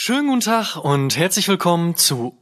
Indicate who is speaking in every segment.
Speaker 1: Schönen guten Tag und herzlich willkommen zu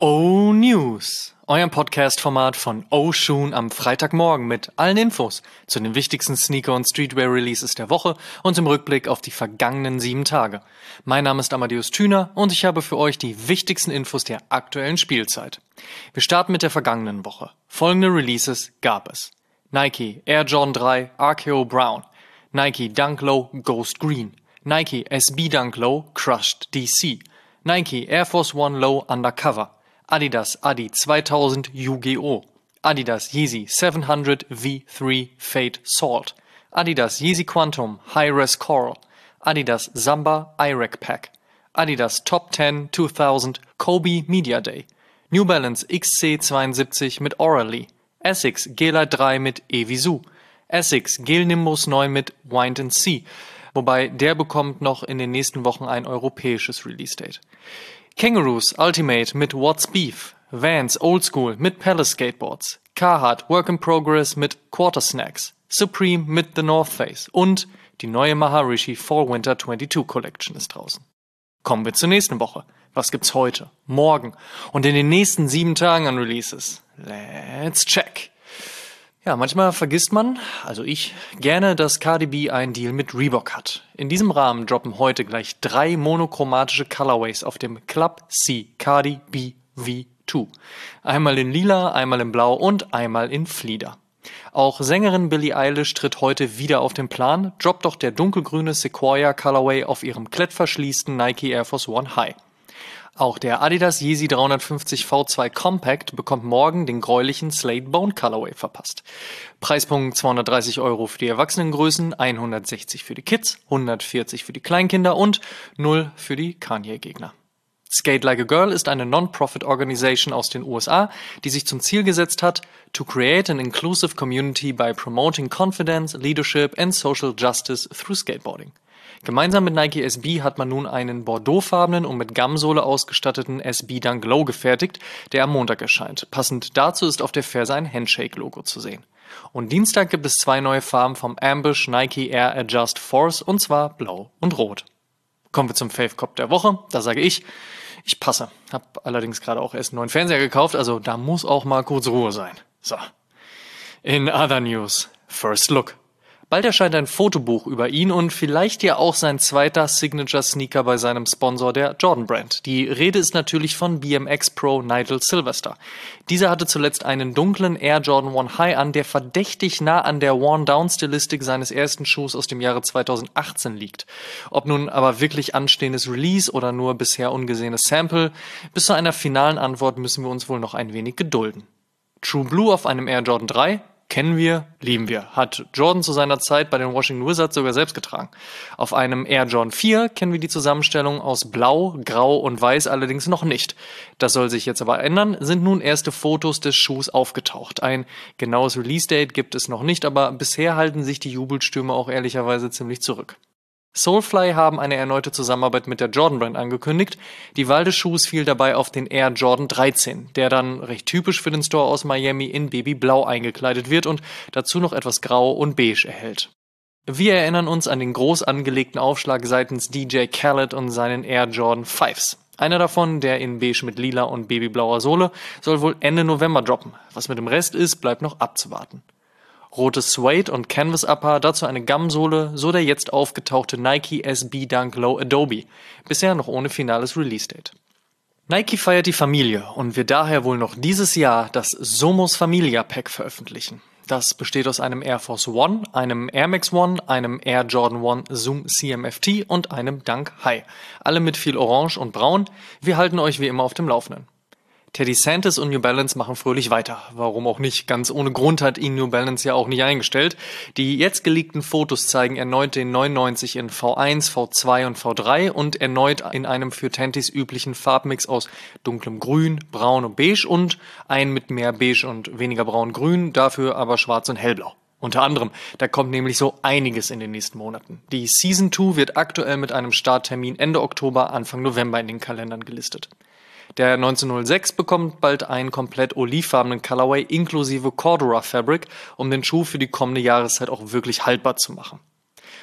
Speaker 1: O-News, eurem Podcast-Format von O-Shoon am Freitagmorgen mit allen Infos zu den wichtigsten Sneaker- und Streetwear-Releases der Woche und im Rückblick auf die vergangenen 7 Tage. Mein Name ist Amadeus Thüner und ich habe für euch die wichtigsten Infos der aktuellen Spielzeit. Wir starten mit der vergangenen Woche. Folgende Releases gab es: Nike Air Jordan 3 RKO Brown, Nike Dunk Low Ghost Green, Nike SB Dunk Low Crushed DC, Nike Air Force One Low Undercover, Adidas Adi 2000 Yu-Gi-Oh!, Adidas Yeezy 700 V3 Fade Salt, Adidas Yeezy Quantum High-Res Coral, Adidas Samba IREC Pack, Adidas Top 10 2000 Kobe Media Day, New Balance XC72 mit Orally, Essex G-Lite 3 mit Evisu, Essex Gel Nimbus 9 mit Wind & Sea, wobei der bekommt noch in den nächsten Wochen ein europäisches Release-Date. Kangaroos Ultimate mit What's Beef, Vans Old School mit Palace Skateboards, Carhartt Work in Progress mit Quarter Snacks, Supreme mit The North Face und die neue Maharishi Fall Winter 22 Collection ist draußen. Kommen wir zur nächsten Woche. Was gibt's heute, morgen und in den nächsten 7 Tagen an Releases? Let's check! Ja, manchmal vergisst man, also ich, gerne, dass Cardi B einen Deal mit Reebok hat. In diesem Rahmen droppen heute gleich 3 monochromatische Colorways auf dem Club C Cardi B V2. Einmal in Lila, einmal in Blau und einmal in Flieder. Auch Sängerin Billie Eilish tritt heute wieder auf den Plan, droppt doch der dunkelgrüne Sequoia Colorway auf ihrem klettverschließten Nike Air Force One High. Auch der Adidas Yeezy 350 V2 Compact bekommt morgen den gräulichen Slate Bone Colorway verpasst. Preispunkt 230 € für die Erwachsenengrößen, 160 für die Kids, 140 für die Kleinkinder und 0 für die Kanye-Gegner. Skate Like a Girl ist eine Non-Profit-Organisation aus den USA, die sich zum Ziel gesetzt hat, to create an inclusive community by promoting confidence, leadership and social justice through skateboarding. Gemeinsam mit Nike SB hat man nun einen bordeauxfarbenen und mit Gumsohle ausgestatteten SB Dunk Low gefertigt, der am Montag erscheint. Passend dazu ist auf der Ferse ein Handshake-Logo zu sehen. Und Dienstag gibt es 2 neue Farben vom Ambush Nike Air Adjust Force, und zwar blau und rot. Kommen wir zum Fave-Cop der Woche. Da sage ich passe. Hab allerdings gerade auch erst einen neuen Fernseher gekauft, also da muss auch mal kurz Ruhe sein. So. In other news, First Look. Bald erscheint ein Fotobuch über ihn und vielleicht ja auch sein zweiter Signature-Sneaker bei seinem Sponsor, der Jordan Brand. Die Rede ist natürlich von BMX Pro Nigel Sylvester. Dieser hatte zuletzt einen dunklen Air Jordan 1 High an, der verdächtig nah an der Worn-Down-Stilistik seines ersten Schuhs aus dem Jahre 2018 liegt. Ob nun aber wirklich anstehendes Release oder nur bisher ungesehenes Sample, bis zu einer finalen Antwort müssen wir uns wohl noch ein wenig gedulden. True Blue auf einem Air Jordan 3? Kennen wir, lieben wir. Hat Jordan zu seiner Zeit bei den Washington Wizards sogar selbst getragen. Auf einem Air Jordan 4 kennen wir die Zusammenstellung aus Blau, Grau und Weiß allerdings noch nicht. Das soll sich jetzt aber ändern, sind nun erste Fotos des Schuhs aufgetaucht. Ein genaues Release-Date gibt es noch nicht, aber bisher halten sich die Jubelstürme auch ehrlicherweise ziemlich zurück. Soulfly haben eine erneute Zusammenarbeit mit der Jordan Brand angekündigt. Die Wahl des Schuhs fiel dabei auf den Air Jordan 13, der dann recht typisch für den Store aus Miami in Babyblau eingekleidet wird und dazu noch etwas Grau und Beige erhält. Wir erinnern uns an den groß angelegten Aufschlag seitens DJ Khaled und seinen Air Jordan 5s. Einer davon, der in Beige mit lila und babyblauer Sohle, soll wohl Ende November droppen. Was mit dem Rest ist, bleibt noch abzuwarten. Rotes Suede und Canvas Upper, dazu eine Gumsohle, so der jetzt aufgetauchte Nike SB Dunk Low Adobe. Bisher noch ohne finales Release-Date. Nike feiert die Familie und wird daher wohl noch dieses Jahr das Somos Familia Pack veröffentlichen. Das besteht aus einem Air Force One, einem Air Max One, einem Air Jordan 1 Zoom CMFT und einem Dunk High. Alle mit viel Orange und Braun. Wir halten euch wie immer auf dem Laufenden. Teddy Santis und New Balance machen fröhlich weiter. Warum auch nicht? Ganz ohne Grund hat ihn New Balance ja auch nicht eingestellt. Die jetzt geleakten Fotos zeigen erneut den 99 in V1, V2 und V3 und erneut in einem für Tentys üblichen Farbmix aus dunklem Grün, Braun und Beige und einen mit mehr Beige und weniger Braun-Grün, dafür aber Schwarz und Hellblau. Unter anderem, da kommt nämlich so einiges in den nächsten Monaten. Die Season 2 wird aktuell mit einem Starttermin Ende Oktober, Anfang November in den Kalendern gelistet. Der 1906 bekommt bald einen komplett olivfarbenen Colorway inklusive Cordura Fabric, um den Schuh für die kommende Jahreszeit auch wirklich haltbar zu machen.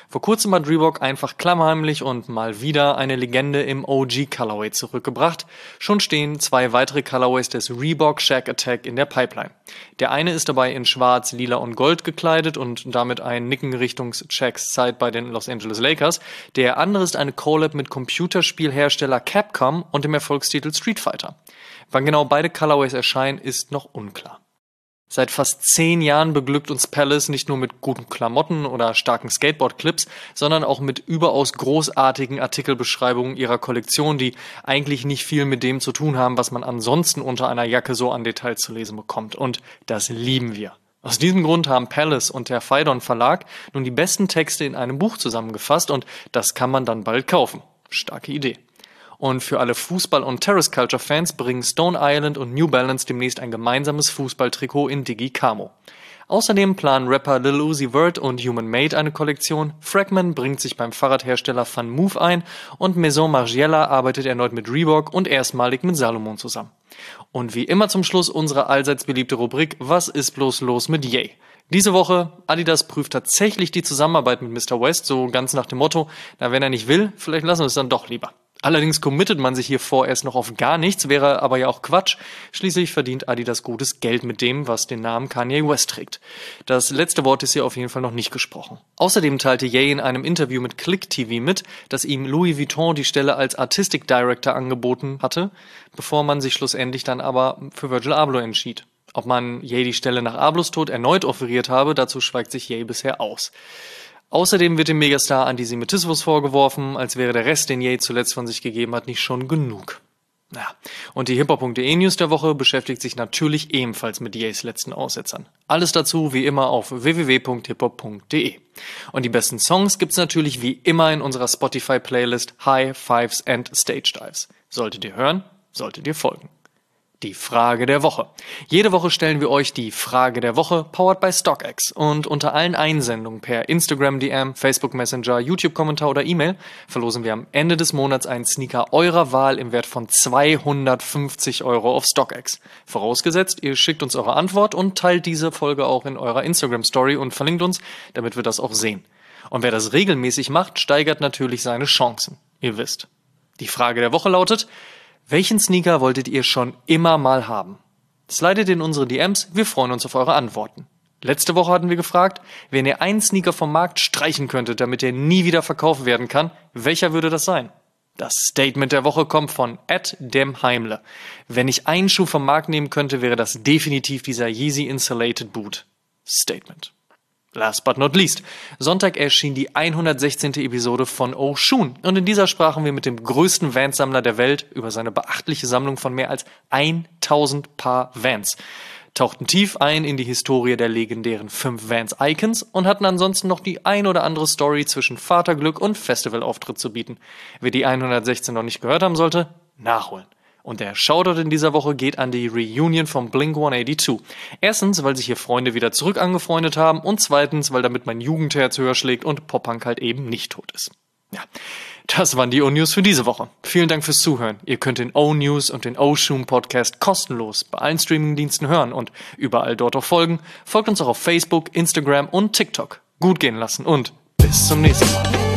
Speaker 1: Vor kurzem hat Reebok einfach klammheimlich und mal wieder eine Legende im OG Colorway zurückgebracht. Schon stehen 2 weitere Colorways des Reebok Shaq Attack in der Pipeline. Der eine ist dabei in schwarz, lila und gold gekleidet und damit ein Nicken Richtung Shaqs Zeit bei den Los Angeles Lakers. Der andere ist eine Collab mit Computerspielhersteller Capcom und dem Erfolgstitel Street Fighter. Wann genau beide Colorways erscheinen, ist noch unklar. Seit fast 10 Jahren beglückt uns Palace nicht nur mit guten Klamotten oder starken Skateboard-Clips, sondern auch mit überaus großartigen Artikelbeschreibungen ihrer Kollektion, die eigentlich nicht viel mit dem zu tun haben, was man ansonsten unter einer Jacke so an Details zu lesen bekommt. Und das lieben wir. Aus diesem Grund haben Palace und der Phaidon Verlag nun die besten Texte in einem Buch zusammengefasst und das kann man dann bald kaufen. Starke Idee. Und für alle Fußball- und Terrace-Culture-Fans bringen Stone Island und New Balance demnächst ein gemeinsames Fußballtrikot in Digi-Camo. Außerdem planen Rapper Lil Uzi Vert und Human Made eine Kollektion, Fragment bringt sich beim Fahrradhersteller Van Move ein und Maison Margiela arbeitet erneut mit Reebok und erstmalig mit Salomon zusammen. Und wie immer zum Schluss unsere allseits beliebte Rubrik Was ist bloß los mit Ye? Diese Woche, Adidas prüft tatsächlich die Zusammenarbeit mit Mr. West, so ganz nach dem Motto, na wenn er nicht will, vielleicht lassen wir es dann doch lieber. Allerdings committet man sich hier vorerst noch auf gar nichts, wäre aber ja auch Quatsch. Schließlich verdient Adidas gutes Geld mit dem, was den Namen Kanye West trägt. Das letzte Wort ist hier auf jeden Fall noch nicht gesprochen. Außerdem teilte Ye in einem Interview mit Click TV mit, dass ihm Louis Vuitton die Stelle als Artistic Director angeboten hatte, bevor man sich schlussendlich dann aber für Virgil Abloh entschied. Ob man Ye die Stelle nach Ablohs Tod erneut offeriert habe, dazu schweigt sich Ye bisher aus. Außerdem wird dem Megastar Antisemitismus vorgeworfen, als wäre der Rest, den Ye zuletzt von sich gegeben hat, nicht schon genug. Ja. Und die hiphop.de News der Woche beschäftigt sich natürlich ebenfalls mit Ye's letzten Aussetzern. Alles dazu wie immer auf www.hiphop.de. Und die besten Songs gibt's natürlich wie immer in unserer Spotify-Playlist High Fives and Stage Dives. Solltet ihr hören, solltet ihr folgen. Die Frage der Woche. Jede Woche stellen wir euch die Frage der Woche, powered by StockX. Und unter allen Einsendungen per Instagram DM, Facebook Messenger, YouTube-Kommentar oder E-Mail verlosen wir am Ende des Monats einen Sneaker eurer Wahl im Wert von 250 € auf StockX. Vorausgesetzt, ihr schickt uns eure Antwort und teilt diese Folge auch in eurer Instagram-Story und verlinkt uns, damit wir das auch sehen. Und wer das regelmäßig macht, steigert natürlich seine Chancen. Ihr wisst. Die Frage der Woche lautet: Welchen Sneaker wolltet ihr schon immer mal haben? Slidet in unsere DMs, wir freuen uns auf eure Antworten. Letzte Woche hatten wir gefragt, wenn ihr einen Sneaker vom Markt streichen könntet, damit er nie wieder verkauft werden kann, welcher würde das sein? Das Statement der Woche kommt von @demheimle. Wenn ich einen Schuh vom Markt nehmen könnte, wäre das definitiv dieser Yeezy Insulated Boot. Statement. Last but not least, Sonntag erschien die 116. Episode von Oshun und in dieser sprachen wir mit dem größten Vans-Sammler der Welt über seine beachtliche Sammlung von mehr als 1000 Paar Vans, tauchten tief ein in die Historie der legendären 5 Vans-Icons und hatten ansonsten noch die ein oder andere Story zwischen Vaterglück und Festivalauftritt zu bieten. Wer die 116 noch nicht gehört haben sollte, nachholen. Und der Shoutout in dieser Woche geht an die Reunion von Blink-182. Erstens, weil sich hier Freunde wieder zurück angefreundet haben und zweitens, weil damit mein Jugendherz höher schlägt und Pop-Punk halt eben nicht tot ist. Ja, das waren die O-News für diese Woche. Vielen Dank fürs Zuhören. Ihr könnt den O-News und den O-Shoom Podcast kostenlos bei allen Streamingdiensten hören und überall dort auch folgen. Folgt uns auch auf Facebook, Instagram und TikTok. Gut gehen lassen und bis zum nächsten Mal.